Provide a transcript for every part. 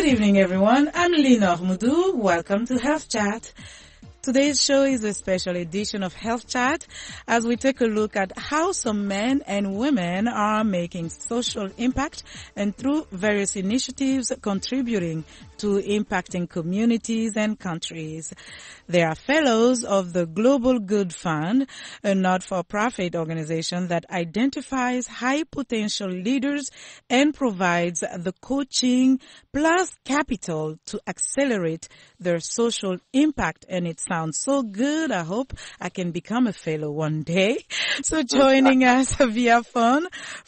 Good evening, everyone. I'm Lenore Moudou. Welcome to Health Chat. Today's show is a special edition of Health Chat as we take a look at how some men and women are making social impact and through various initiatives contributing to impacting communities and countries. They are fellows of the Global Good Fund, a not-for-profit organization that identifies high-potential leaders and provides the coaching plus capital to accelerate their social impact. And it sounds so good. I hope I can become a fellow one day. So joining us via phone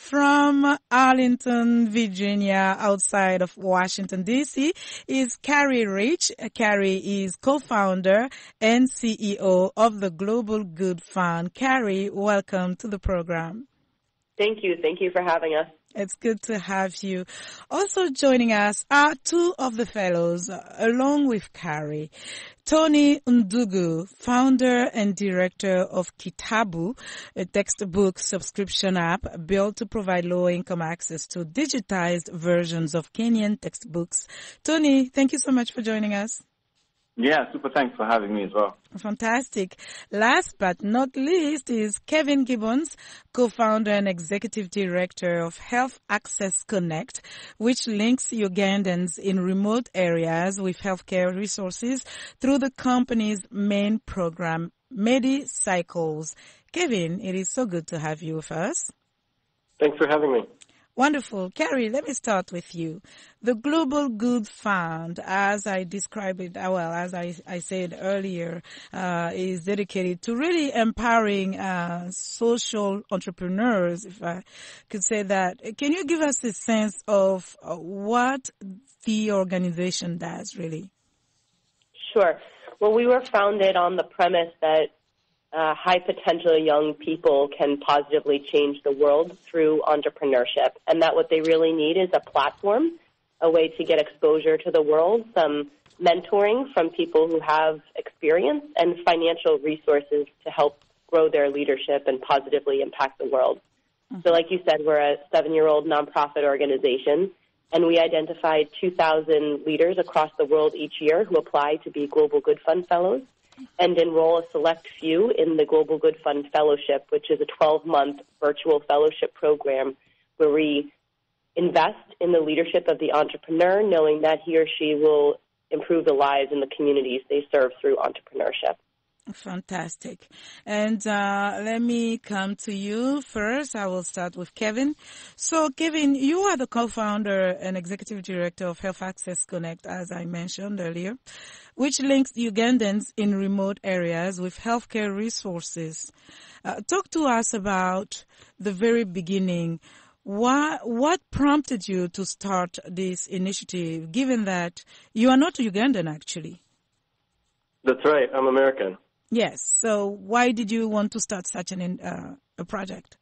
from Arlington, Virginia, outside of Washington, D.C., is Carrie Rich. Carrie is co-founder and CEO of the Global Good Fund. Carrie, welcome to the program. Thank you. Thank you for having us. It's good to have you. Also joining us are two of the fellows, along with Carrie. Tony Ndugu, founder and director of Kitabu, a textbook subscription app built to provide low-income access to digitized versions of Kenyan textbooks. Tony, thank you so much for joining us. Yeah, super thanks for having me as well. Fantastic. Last but not least is Kevin Gibbons, co-founder and executive director of Health Access Connect, which links Ugandans in remote areas with healthcare resources through the company's main program, MediCycles. Kevin, it is so good to have you with us. Thanks for having me. Wonderful. Carrie, let me start with you. The Global Good Fund, as I described it, as I said earlier, is dedicated to really empowering social entrepreneurs, if I could say that. Can you give us a sense of what the organization does, really? Sure. Well, we were founded on the premise that high-potential young people can positively change the world through entrepreneurship, and that what they really need is a platform, a way to get exposure to the world, some mentoring from people who have experience, and financial resources to help grow their leadership and positively impact the world. Mm-hmm. So like you said, we're a 7-year-old nonprofit organization, and we identified 2,000 leaders across the world each year who apply to be Global Good Fund Fellows and enroll a select few in the Global Good Fund Fellowship, which is a 12-month virtual fellowship program where we invest in the leadership of the entrepreneur, knowing that he or she will improve the lives in the communities they serve through entrepreneurship. Fantastic. And let me come to you first. I will start with Kevin. So, Kevin, you are the co-founder and executive director of Health Access Connect, as I mentioned earlier, which links Ugandans in remote areas with healthcare resources. Talk to us about the very beginning. What prompted you to start this initiative, given that you are not Ugandan, actually? That's right. I'm American. Yes. So why did you want to start such a project?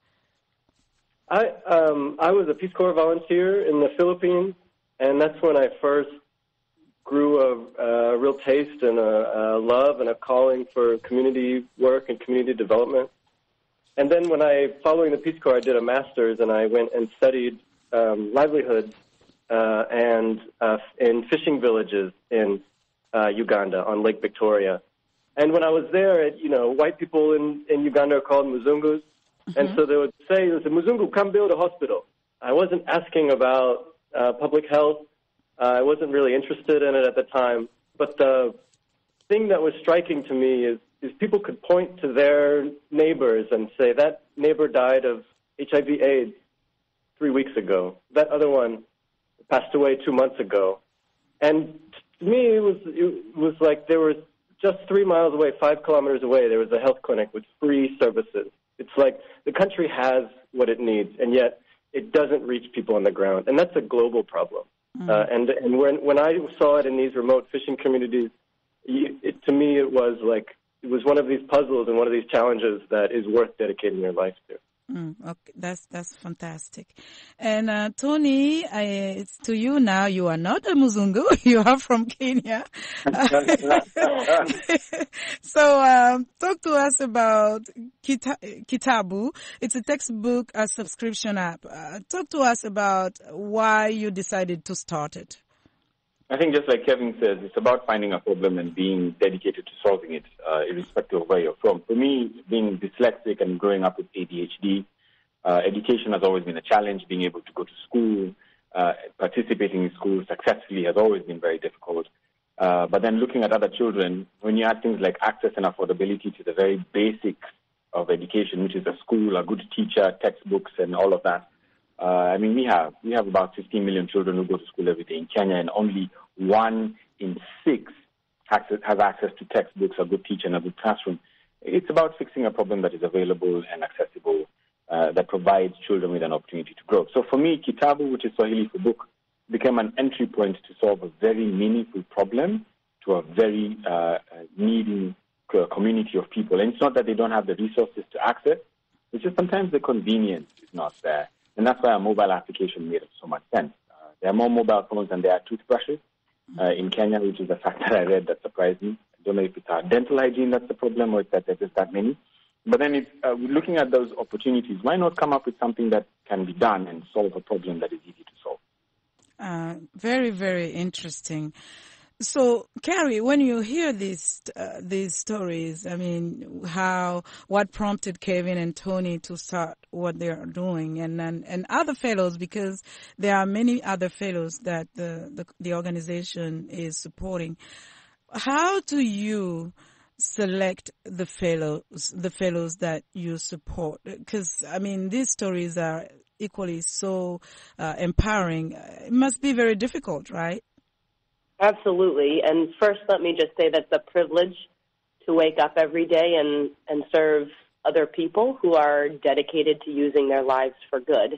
I was a Peace Corps volunteer in the Philippines, and that's when I first grew a real taste and a love and a calling for community work and community development. And then following the Peace Corps, I did a master's, and I went and studied livelihoods and in fishing villages in Uganda on Lake Victoria. And when I was there, white people in Uganda are called Muzungus. Mm-hmm. And so they would say, Muzungu, come build a hospital. I wasn't asking about public health. I wasn't really interested in it at the time. But the thing that was striking to me is people could point to their neighbors and say, that neighbor died of HIV/AIDS 3 weeks ago. That other one passed away 2 months ago. And to me, it was like there was just 3 miles away, 5 kilometers away, there was a health clinic with free services. It's like the country has what it needs, and yet it doesn't reach people on the ground. And that's a global problem. Mm. And when I saw it in these remote fishing communities, to me it was one of these puzzles and one of these challenges that is worth dedicating your life to. Okay, that's fantastic. And Tony, it's to you now. You are not a Muzungu. You are from Kenya. So talk to us about Kitabu. It's a textbook, a subscription app. Talk to us about why you decided to start it. I think just like Kevin says, it's about finding a problem and being dedicated to solving it, irrespective of where you're from. For me, being dyslexic and growing up with ADHD, education has always been a challenge. Being able to go to school, participating in school successfully has always been very difficult. But then looking at other children, when you add things like access and affordability to the very basics of education, which is a school, a good teacher, textbooks, and all of that, I mean, we have about 15 million children who go to school every day in Kenya, and only 1 in 6 has access to textbooks, a good teacher, and a good classroom. It's about fixing a problem that is available and accessible, that provides children with an opportunity to grow. So for me, Kitabu, which is Swahili for book, became an entry point to solve a very meaningful problem to a very needing community of people. And it's not that they don't have the resources to access, it's just sometimes the convenience is not there. And that's why a mobile application made so much sense. There are more mobile phones than there are toothbrushes in Kenya, which is a fact that I read that surprised me. I don't know if it's our dental hygiene that's the problem or if there's just that many. But then looking at those opportunities, why not come up with something that can be done and solve a problem that is easy to solve? Very, very interesting. So, Carrie, when you hear these stories, I mean, what prompted Kevin and Tony to start what they are doing, and other fellows, because there are many other fellows that the organization is supporting. How do you select the fellows that you support? Because, I mean, these stories are equally so empowering. It must be very difficult, right? Absolutely. And first, let me just say that it's a privilege to wake up every day and serve other people who are dedicated to using their lives for good.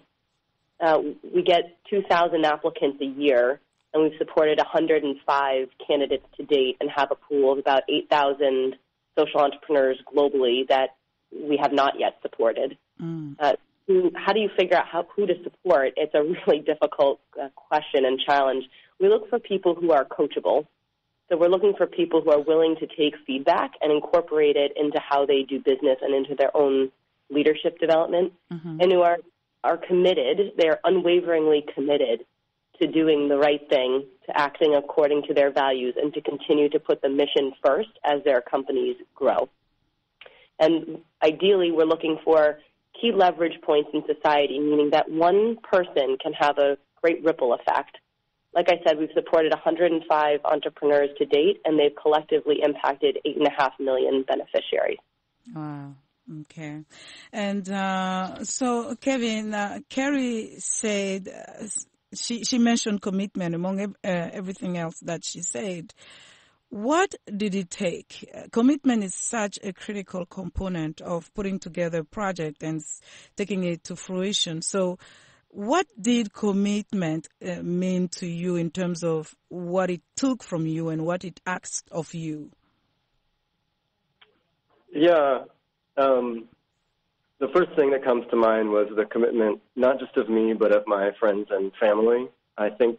We get 2,000 applicants a year, and we've supported 105 candidates to date and have a pool of about 8,000 social entrepreneurs globally that we have not yet supported. How do you figure out who to support? It's a really difficult question and challenge. We look for people who are coachable. So we're looking for people who are willing to take feedback and incorporate it into how they do business and into their own leadership development, and who are committed, they're unwaveringly committed to doing the right thing, to acting according to their values, and to continue to put the mission first as their companies grow. And ideally, we're looking for key leverage points in society, meaning that one person can have a great ripple effect. Like I said, we've supported 105 entrepreneurs to date, and they've collectively impacted 8.5 million beneficiaries. Wow. Okay. And so, Kevin, Carrie said, she mentioned commitment among everything else that she said. What did it take? Commitment is such a critical component of putting together a project and taking it to fruition. So what did commitment mean to you in terms of what it took from you and what it asked of you? Yeah. The first thing that comes to mind was the commitment, not just of me, but of my friends and family. I think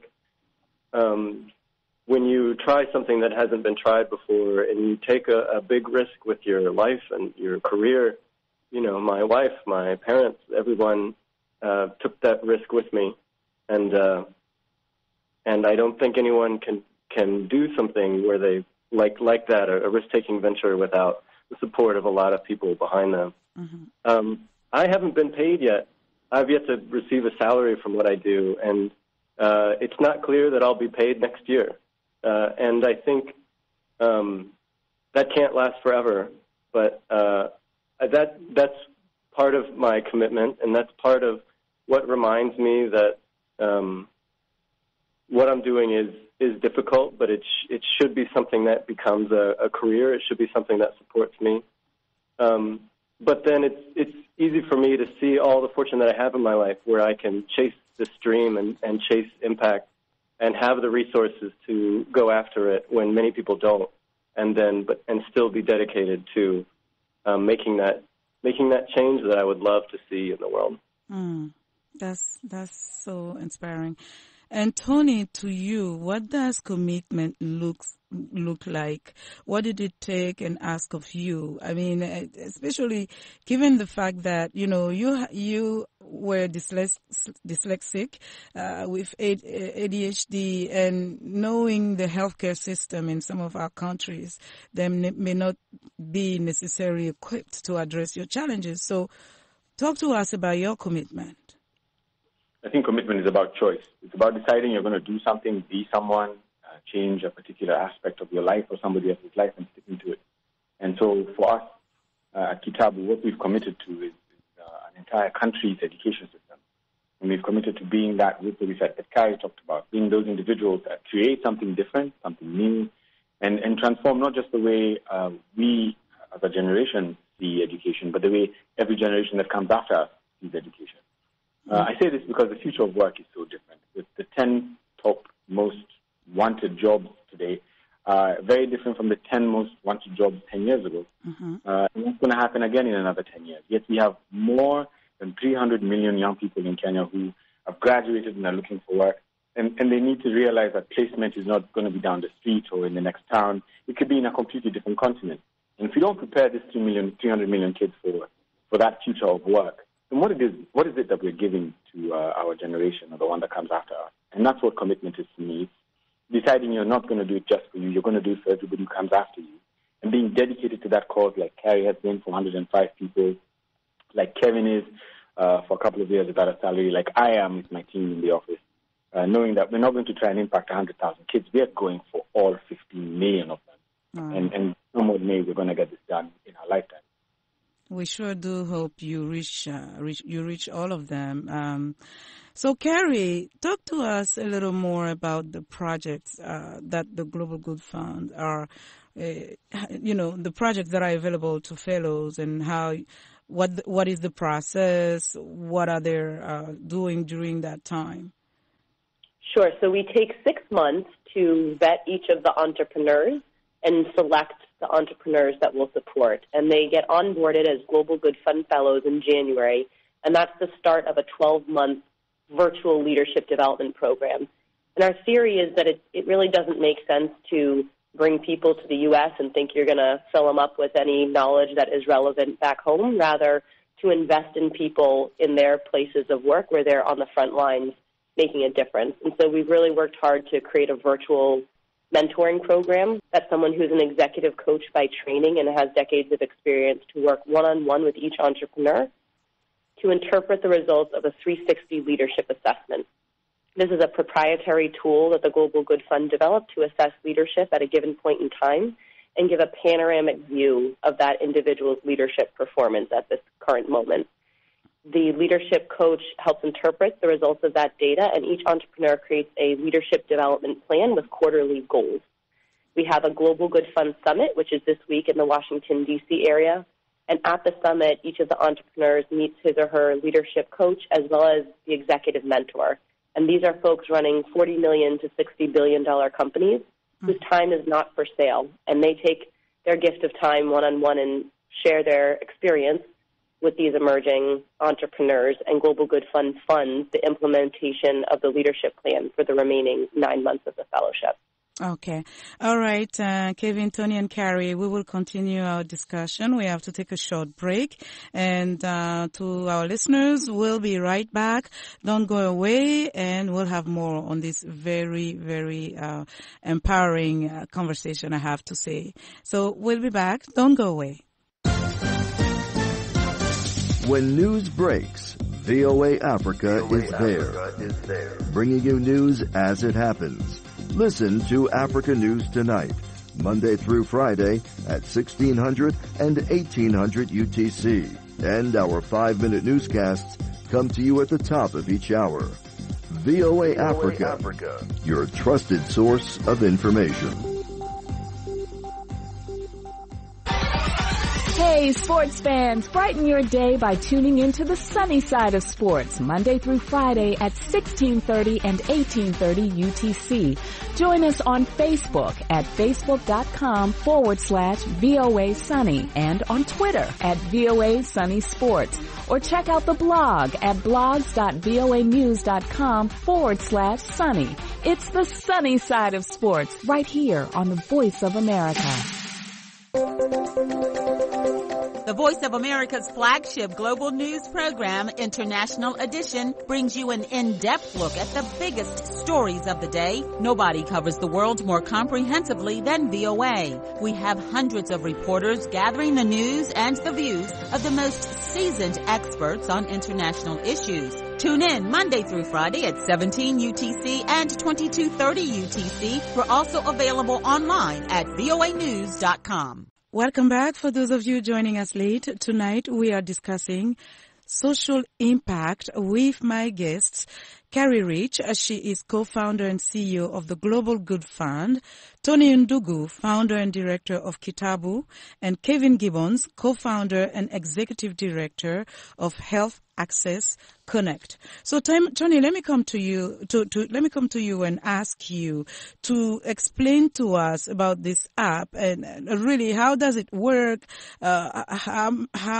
when you try something that hasn't been tried before and you take a big risk with your life and your career, you know, my wife, my parents, everyone took that risk with me. And I don't think anyone can do something where they like that, a risk-taking venture without the support of a lot of people behind them. Mm-hmm. I haven't been paid yet. I've yet to receive a salary from what I do, and it's not clear that I'll be paid next year. And I think that can't last forever. But that's part of my commitment, and that's part of what reminds me that what I'm doing is difficult, but it should be something that becomes a career. It should be something that supports me. But then it's easy for me to see all the fortune that I have in my life where I can chase this dream and chase impact and have the resources to go after it when many people don't, and still be dedicated to making that change that I would love to see in the world. That's so inspiring. And Tony, to you, what does commitment look like? What did it take and ask of you? I mean, especially given the fact that, you know, you were dyslexic with ADHD, and knowing the healthcare system in some of our countries, they may not be necessarily equipped to address your challenges. So talk to us about your commitment. I think commitment is about choice. It's about deciding you're going to do something, be someone, change a particular aspect of your life or somebody else's life, and sticking to it. And so for us at Kitabu, what we've committed to is an entire country's education system. And we've committed to being that group that Carrie talked about, being those individuals that create something different, something new, and transform not just the way we as a generation see education, but the way every generation that comes after us sees education. I say this because the future of work is so different. With the 10 top most wanted jobs today, very different from the 10 most wanted jobs 10 years ago. And that's going to happen again in another 10 years. Yet we have more than 300 million young people in Kenya who have graduated and are looking for work. And they need to realize that placement is not going to be down the street or in the next town. It could be in a completely different continent. And if we don't prepare these 300 million kids for that future of work, then what is it that we're giving to our generation or the one that comes after us? And that's what commitment is to me. Deciding you're not going to do it just for you, you're going to do it for everybody who comes after you. And being dedicated to that cause, like Carrie has been for 105 people, like Kevin is for a couple of years without a salary, like I am with my team in the office, knowing that we're not going to try and impact 100,000 kids. We are going for all 15 million of them. And no more than we're going to get this done in our lifetime. We sure do hope you reach all of them. So, Carrie, talk to us a little more about the projects that the Global Good Fund are, the projects that are available to fellows, and what is the process? What are they doing during that time? Sure. So we take 6 months to vet each of the entrepreneurs and select the entrepreneurs that we'll support. And they get onboarded as Global Good Fund Fellows in January, and that's the start of a 12-month virtual leadership development program. And our theory is that it really doesn't make sense to bring people to the U.S. and think you're going to fill them up with any knowledge that is relevant back home, rather to invest in people in their places of work where they're on the front lines making a difference. And so we've really worked hard to create a virtual mentoring program. That's someone who's an executive coach by training and has decades of experience to work one-on-one with each entrepreneur to interpret the results of a 360 leadership assessment. This is a proprietary tool that the Global Good Fund developed to assess leadership at a given point in time and give a panoramic view of that individual's leadership performance at this current moment. The leadership coach helps interpret the results of that data, and each entrepreneur creates a leadership development plan with quarterly goals. We have a Global Good Fund Summit, which is this week in the Washington, D.C. area. And at the summit, each of the entrepreneurs meets his or her leadership coach as well as the executive mentor. And these are folks running $40 million to $60 billion companies whose time is not for sale. And they take their gift of time one-on-one and share their experience with these emerging entrepreneurs. And Global Good Fund funds the implementation of the leadership plan for the remaining 9 months of the fellowship. Okay. All right, Kevin, Tony, and Carrie, we will continue our discussion. We have to take a short break. And to our listeners, we'll be right back. Don't go away, and we'll have more on this very, very empowering conversation, I have to say. So we'll be back. Don't go away. When news breaks, VOA Africa is there, bringing you news as it happens. Listen to Africa News Tonight, Monday through Friday at 1600 and 1800 UTC. And our 5-minute newscasts come to you at the top of each hour. VOA Africa, your trusted source of information. Hey, sports fans, brighten your day by tuning into the sunny side of sports, Monday through Friday at 1630 and 1830 UTC. Join us on Facebook at facebook.com/VOA Sunny and on Twitter at VOA Sunny Sports. Or check out the blog at blogs.voanews.com/sunny. It's the sunny side of sports right here on the Voice of America. The Voice of America's flagship global news program, International Edition, brings you an in-depth look at the biggest stories of the day. Nobody covers the world more comprehensively than VOA. We have hundreds of reporters gathering the news and the views of the most seasoned experts on international issues. Tune in Monday through Friday at 17 UTC and 2230 UTC. We're also available online at voanews.com. Welcome back. For those of you joining us late, tonight we are discussing social impact with my guests, Carrie Rich. She is co-founder and CEO of the Global Good Fund, Tony Ndugu, founder and director of Kitabu, and Kevin Gibbons, co-founder and executive director of Health Access Connect. So, Tony, let me come to you and ask you to explain to us about this app and really how does it work? How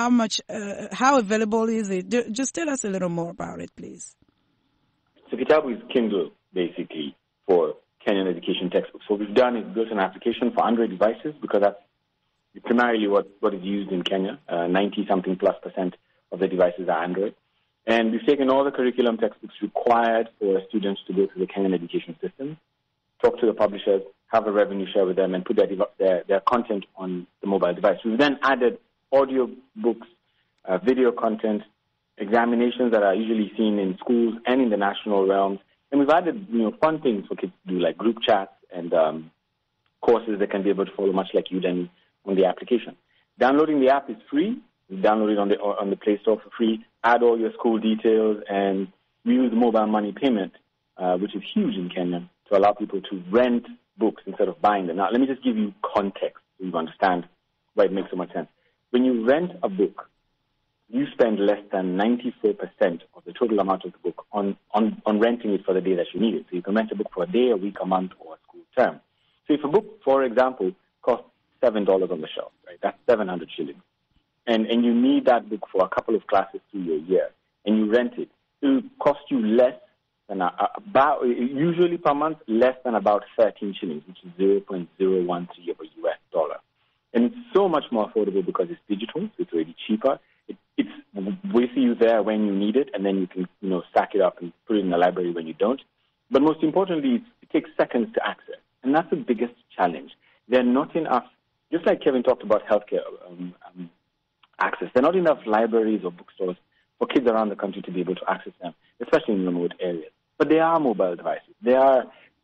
available is it? Just tell us a little more about it, please. So Kitabu is Kindle, basically, for Kenyan education textbooks. So what we've done is built an application for Android devices because that's primarily what is used in Kenya. 90-something plus % of the devices are Android. And we've taken all the curriculum textbooks required for students to go through the Kenyan education system, talk to the publishers, have a revenue share with them, and put their content on the mobile device. We've then added audio books, video content, examinations that are usually seen in schools and in the national realms. And we've added, fun things for kids to do, like group chats and courses they can be able to follow, much like Udemy, on the application. Downloading the app is free. You download it on the Play Store for free. Add all your school details, and we use mobile money payment, which is huge in Kenya, to allow people to rent books instead of buying them. Now, let me just give you context so you understand why it makes so much sense. When you rent a book, you spend less than 94% of the total amount of the book on renting it for the day that you need it. So you can rent a book for a day, a week, a month, or a school term. So if a book, for example, costs $7 on the shelf, right, that's 700 shillings, and you need that book for a couple of classes through your year, and you rent it, it will cost you less than usually per month, less than about 13 shillings, which is 0.013 of a US dollar. And it's so much more affordable because it's digital, so it's already cheaper. It's with you there when you need it, and then you can, stack it up and put it in the library when you don't. But most importantly, it takes seconds to access, and that's the biggest challenge. There are not enough, just like Kevin talked about healthcare access, there are not enough libraries or bookstores for kids around the country to be able to access them, especially in remote areas. But there are mobile devices. There are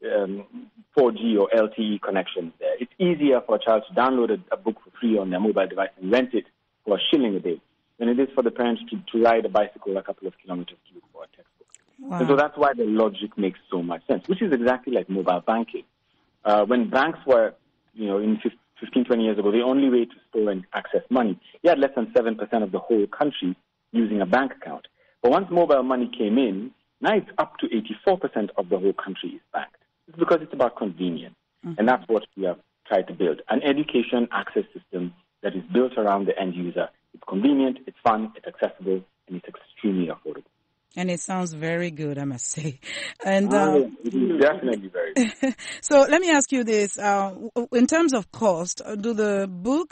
4G or LTE connections there. It's easier for a child to download a book for free on their mobile device and rent it for $1 a day than it is for the parents to ride a bicycle a couple of kilometers to look for a textbook. Wow. And so that's why the logic makes so much sense, which is exactly like mobile banking. When banks were, in 15, 20 years ago, the only way to store and access money, you had less than 7% of the whole country using a bank account. But once mobile money came in, now it's up to 84% of the whole country is banked. It's because it's about convenience. Mm-hmm. And that's what we have tried to build, an education access system that is built around the end user. It's convenient, it's fun, it's accessible, and it's extremely affordable. And it sounds very good, I must say. And it is definitely very good. So let me ask you this: in terms of cost, do the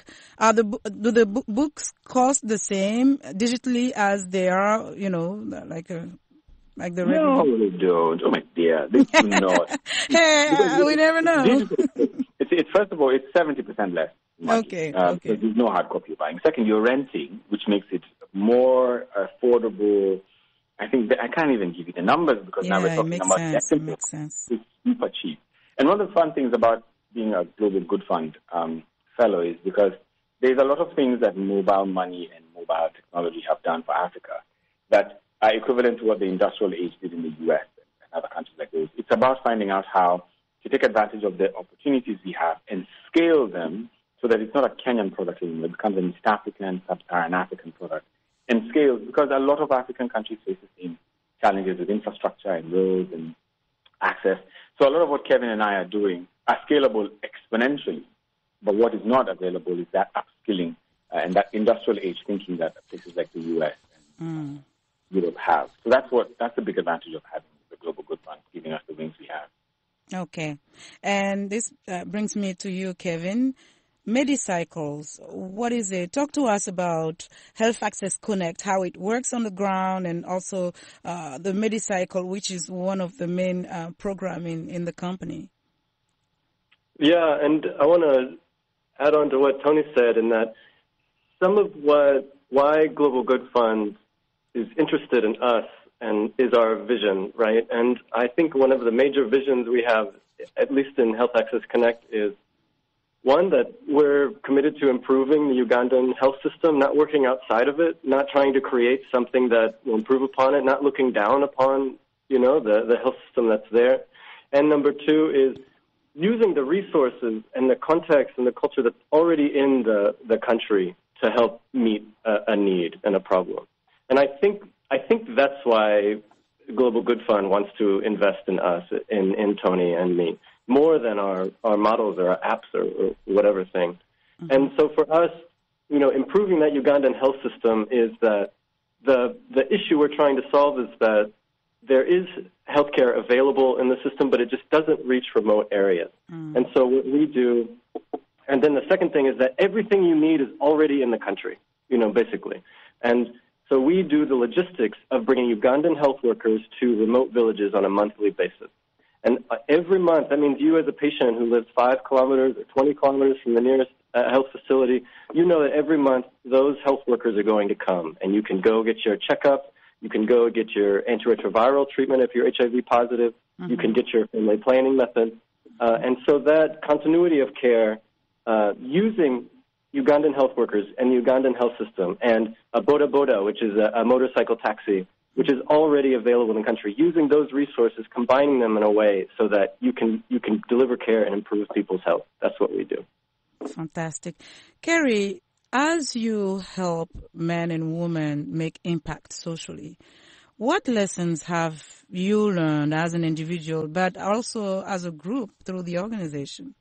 books cost the same digitally as they are? Like the regular? No, they don't. Oh my dear, they do not. Hey, we never know. It's first of all, it's 70% less money. Okay. So there's no hard copy buying. Second, you're renting, which makes it more affordable. I think I can't even give you the numbers because now we're talking about it makes sense. It's super cheap. And one of the fun things about being a Global Good Fund fellow is because there's a lot of things that mobile money and mobile technology have done for Africa that are equivalent to what the industrial age did in the U.S. and other countries like those. It's about finding out how to take advantage of the opportunities we have and scale them so that it's not a Kenyan product anymore. It becomes an East African, Sub-Saharan African product. And scale, because a lot of African countries face the same challenges with infrastructure and roads and access. So a lot of what Kevin and I are doing are scalable exponentially. But what is not available is that upskilling and that industrial age thinking that places like the U.S. and Europe have. So that's the big advantage of having the Global Good Fund, giving us the wings we have. Okay. And this brings me to you, Kevin. MediCycles. What is it? Talk to us about Health Access Connect, how it works on the ground, and also the MediCycle, which is one of the main programs in the company. Yeah, and I want to add on to what Tony said in that some of why Global Good Fund is interested in us and is our vision, right? And I think one of the major visions we have, at least in Health Access Connect, is one, that we're committed to improving the Ugandan health system, not working outside of it, not trying to create something that will improve upon it, not looking down upon, the health system that's there. And number two is using the resources and the context and the culture that's already in the country to help meet a need and a problem. And I think that's why Global Good Fund wants to invest in us, in Tony and me, more than our models or our apps or whatever thing. Mm-hmm. And so for us, improving that Ugandan health system is that the issue we're trying to solve is that there is healthcare available in the system, but it just doesn't reach remote areas. Mm. And so what we do, and then the second thing is that everything you need is already in the country, basically. And so we do the logistics of bringing Ugandan health workers to remote villages on a monthly basis. And every month, that means you as a patient who lives 5 kilometers or 20 kilometers from the nearest health facility, you know that every month those health workers are going to come, and you can go get your checkup, you can go get your antiretroviral treatment if you're HIV positive, you can get your family planning method. And so that continuity of care using Ugandan health workers and the Ugandan health system and a boda boda, which is a motorcycle taxi, which is already available in the country, using those resources, combining them in a way so that you can deliver care and improve people's health. That's what we do. Fantastic. Kerry, as you help men and women make impact socially, what lessons have you learned as an individual, but also as a group through the organization?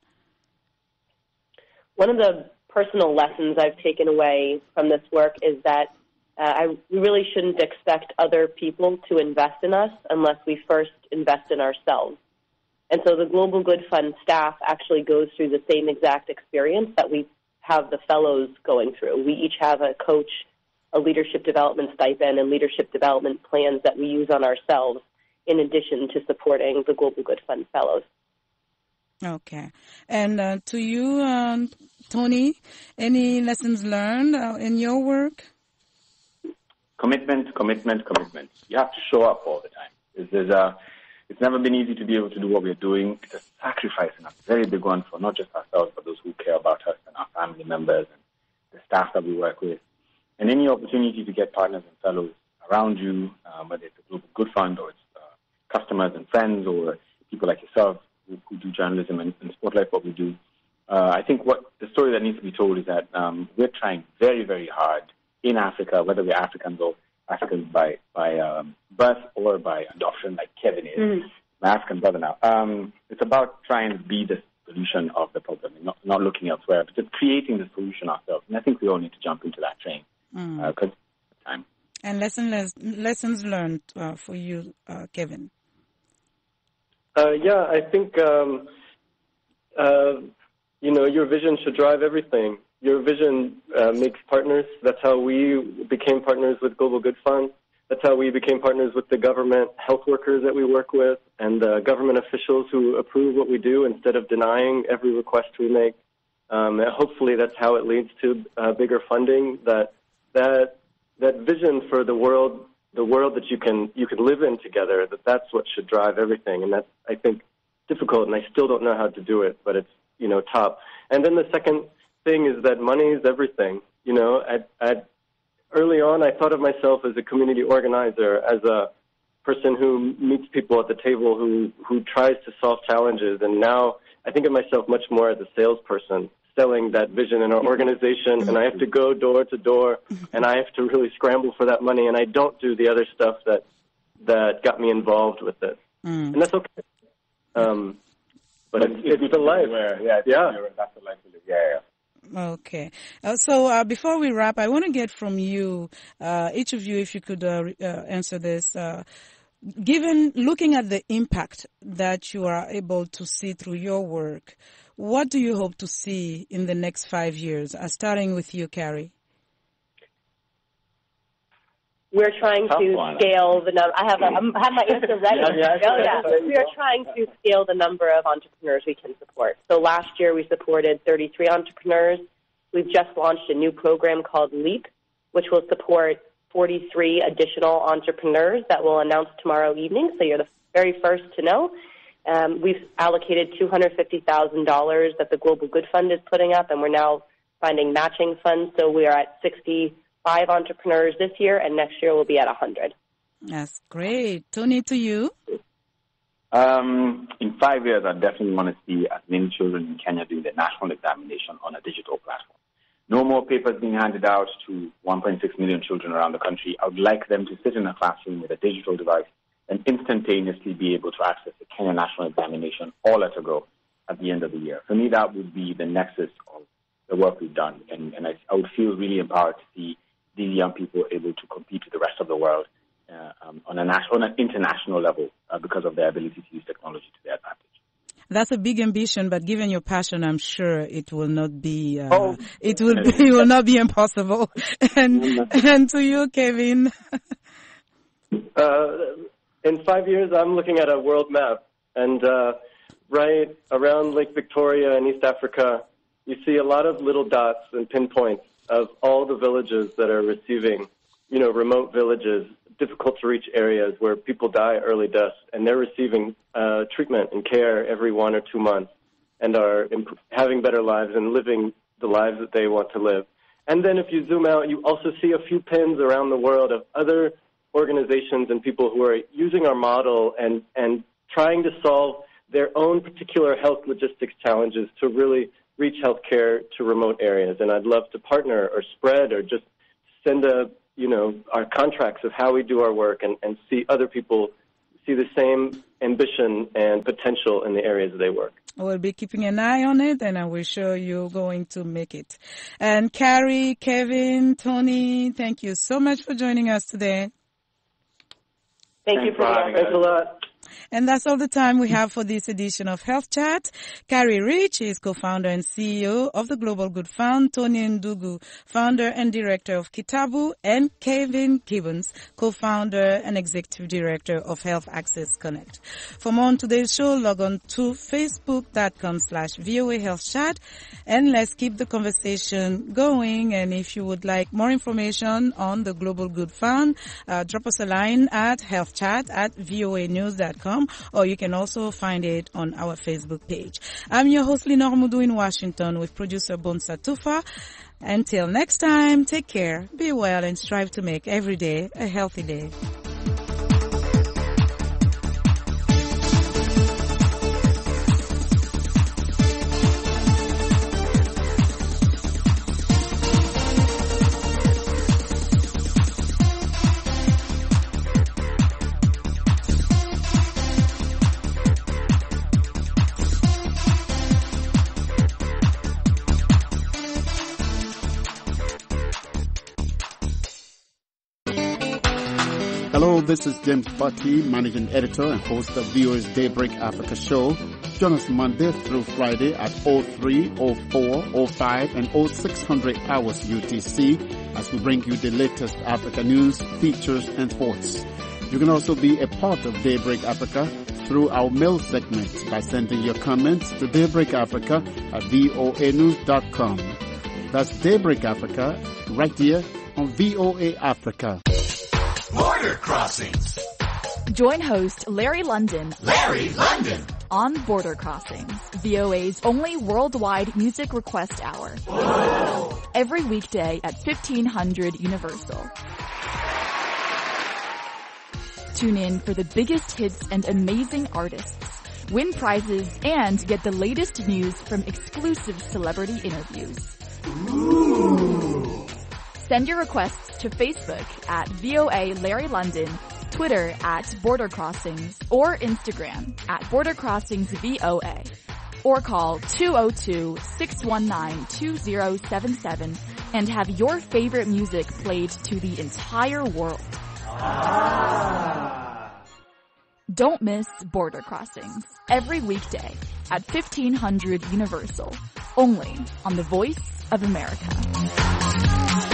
One of the personal lessons I've taken away from this work is that we really shouldn't expect other people to invest in us unless we first invest in ourselves. And so the Global Good Fund staff actually goes through the same exact experience that we have the fellows going through. We each have a coach, a leadership development stipend, and leadership development plans that we use on ourselves in addition to supporting the Global Good Fund fellows. Okay. And to you, Tony, any lessons learned in your work? Commitment. You have to show up all the time. It's never been easy to be able to do what we're doing. It's a sacrifice, and a very big one for not just ourselves, but those who care about us and our family members and the staff that we work with. And any opportunity to get partners and fellows around you, whether it's a Global Good Fund or it's customers and friends or people like yourself who do journalism and spotlight what we do. I think what the story that needs to be told is that we're trying very, very hard in Africa, whether we're Africans or Africans by birth or by adoption, like Kevin is, my African brother now. It's about trying to be the solution of the problem, not looking elsewhere, but just creating the solution ourselves. And I think we all need to jump into that train because time. And lessons learned for you, Kevin. Yeah, I think your vision should drive everything. Your vision makes partners. That's how we became partners with Global Good Fund. That's how we became partners with the government health workers that we work with and government officials who approve what we do instead of denying every request we make. Hopefully that's how it leads to bigger funding, that vision for the world that you can live in together, that's what should drive everything. And that's, I think, difficult, and I still don't know how to do it, but it's, top. And then the second thing is that money is everything. Early on, I thought of myself as a community organizer, as a person who meets people at the table, who tries to solve challenges. And now I think of myself much more as a salesperson, selling that vision in our organization. And I have to go door to door, and I have to really scramble for that money. And I don't do the other stuff that got me involved with it. And that's okay. But it's the life. That's the life we live. Yeah. Okay. So before we wrap, I want to get from you, each of you, if you could answer this. looking at the impact that you are able to see through your work, what do you hope to see in the next 5 years? Starting with you, Carrie. We're trying to scale the number. I have my answer ready. We are trying to scale the number of entrepreneurs we can support. So last year we supported 33 entrepreneurs. We've just launched a new program called LEAP, which will support 43 additional entrepreneurs that we'll announce tomorrow evening. So you're the very first to know. We've allocated $250,000 that the Global Good Fund is putting up, and we're now finding matching funds. So we are at 65 entrepreneurs this year, and next year we'll be at 100. That's great. Tony, to you. In 5 years, I definitely want to see as many children in Kenya doing the national examination on a digital platform. No more papers being handed out to 1.6 million children around the country. I would like them to sit in a classroom with a digital device and instantaneously be able to access the Kenya national examination all at a go at the end of the year. For me, that would be the nexus of the work we've done. And I would feel really empowered to see these young people able to compete with the rest of the world on an international level because of their ability to use technology to their advantage. That's a big ambition, but given your passion, I'm sure it will not be. It will not be impossible. And to you, Kevin. In 5 years, I'm looking at a world map, and right around Lake Victoria in East Africa, you see a lot of little dots and pinpoints of all the villages that are receiving, remote villages, difficult to reach areas where people die early deaths, and they're receiving treatment and care every 1 or 2 months and are having better lives and living the lives that they want to live. And then if you zoom out, you also see a few pins around the world of other organizations and people who are using our model and trying to solve their own particular health logistics challenges to really reach healthcare to remote areas. And I'd love to partner or spread or just send our contracts of how we do our work and see other people see the same ambition and potential in the areas they work. We'll be keeping an eye on it, and I will show you're going to make it. And Carrie, Kevin, Tony, thank you so much for joining us today. Thank you for having us. Thanks a lot. And that's all the time we have for this edition of Health Chat. Carrie Rich is co-founder and CEO of the Global Good Fund, Tony Ndugu, founder and director of Kitabu, and Kevin Gibbons, co-founder and executive director of Health Access Connect. For more on today's show, log on to facebook.com/VOA Health Chat, and let's keep the conversation going. And if you would like more information on the Global Good Fund, drop us a line at healthchat@voanews.com, or you can also find it on our Facebook page. I'm your host, Lenore Mudu in Washington, with producer Bonsa Tufa. Until next time, take care, be well, and strive to make every day a healthy day. Hello, this is James Bucky, Managing Editor and host of VOA's Daybreak Africa show. Join us Monday through Friday at 03, 04, 05, and 0600 hours UTC as we bring you the latest Africa news, features, and sports. You can also be a part of Daybreak Africa through our mail segment by sending your comments to daybreakafrica@voanews.com. That's Daybreak Africa right here on VOA Africa. Border Crossings. Join host Larry London on Border Crossings, VOA's only worldwide music request hour. Whoa. Every weekday at 1500 Universal. Tune in for the biggest hits and amazing artists, win prizes, and get the latest news from exclusive celebrity interviews. Ooh. Send your requests to Facebook at VOA Larry London, Twitter at Border Crossings, or Instagram at Border Crossings VOA. Or call 202-619-2077 and have your favorite music played to the entire world. Don't miss Border Crossings every weekday at 1500 Universal, only on the Voice of America.